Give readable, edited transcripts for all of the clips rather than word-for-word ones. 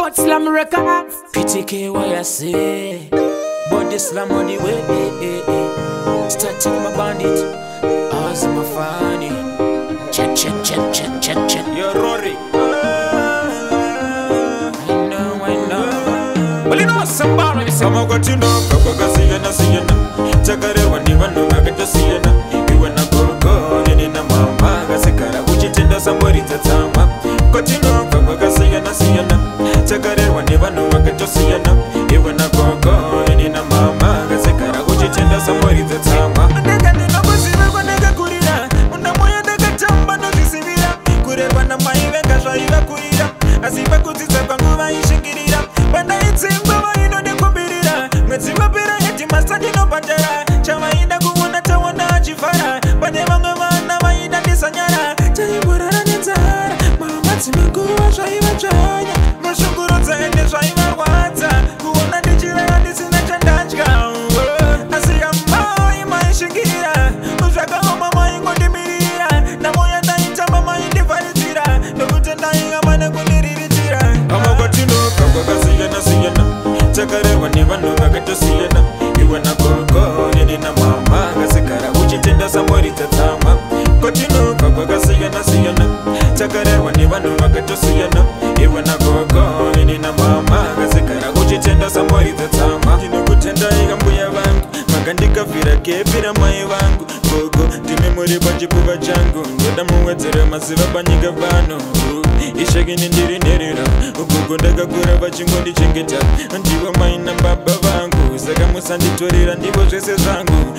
Hot Slam Records. PTK what I say, but this slam on the way. Start take my bandit, how's my funny? Check. You're Rory. I know. Well, you know somebody say, I'm going to know. Kaka siyana. Chakare wani vanu magata siyana. Iwe na koko, yeni na mama. Gasekara uchitenda sambori tatama. Kotino kaka siyana. Chakare wani vanu magata siyana. Iwe na koko, yeni na mama. Gasekara uchitenda sambori tatama. Ndega nina buzina kwa nega kurira. Unamoya ndega chamba no zisibira. Kurerwa na maive kasha iva kurira. Asiva kutiza kwa nguva ishikirira. Banda itsimba wa ino dekubirira. Mwezi wapira heti masadi no patera. Chama ina kuwana tawana achifara. Bade wanga wana waina disanyara. Chayimurara nitara. Mama timikuwa shaiva chanya. Mashukuru zaende shaiva wata. Kuwana dichira ya disina chandachka. Asiya mai maishigira. Ushaka homa mai kundimirira. Na moya na itamba mai ndifaritira. Nukute na inga mana kundiririra. Ama kwa tino kaka siyana. Chakare wani vanu magata siyana. Iwe na koko, yeni na mama. Gasekara uchitenda sambori tatama. Kotino kaka siyana. Chakare wani vanu magata siyana. Iwe na koko, yeni na mama. Gasekara uchitenda sambori tatama. Tino kutenda iga mbuya vangu. Magandika vira kepira mai vangu. Gogo, time muri bajibuva jangu. Ngoda muwezere masiva banyiga vano. Ishagini ndiri nerira. Ugogo ndakakura vachingondi chengeta. Ndivo maina baba vangu. Saka musanditorera ndivo zvese zvangu.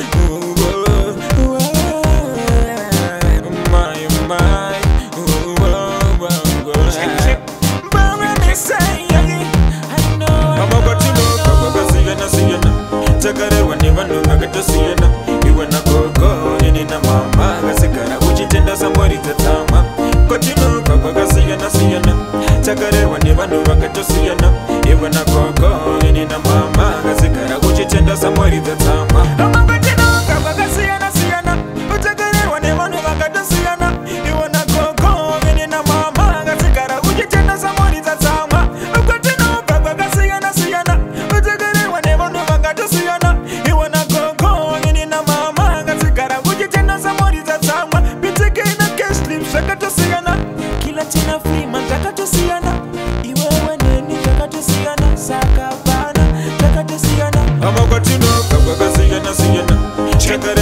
Chakare wani vanu magata siyana. Iwe na koko, yeni na mama. Gasekara uchitenda sambori tatama. Kotino kaka siyana. Chakare wani vanu magata siyana. Iwe na koko, yeni na mama. Gasekara uchitenda sambori tatama. Kotino kaka siyana. Chakare wani vanu magata siyana. Iwe na koko, yeni na mama. Gasekara uchitenda sambori tatama. Kotino kaka siyana. Chakare wani vanu magata siyana. Iwe na koko, yeni na mama. Gasekara uchitenda sambori tatama. Piteke na cash slip shakata siyana. Kila tina free man shakata siyana. Iwe weneni shakata siyana. Sakavana shakata siyana. Ama kwa tino kaka siyana. Chakare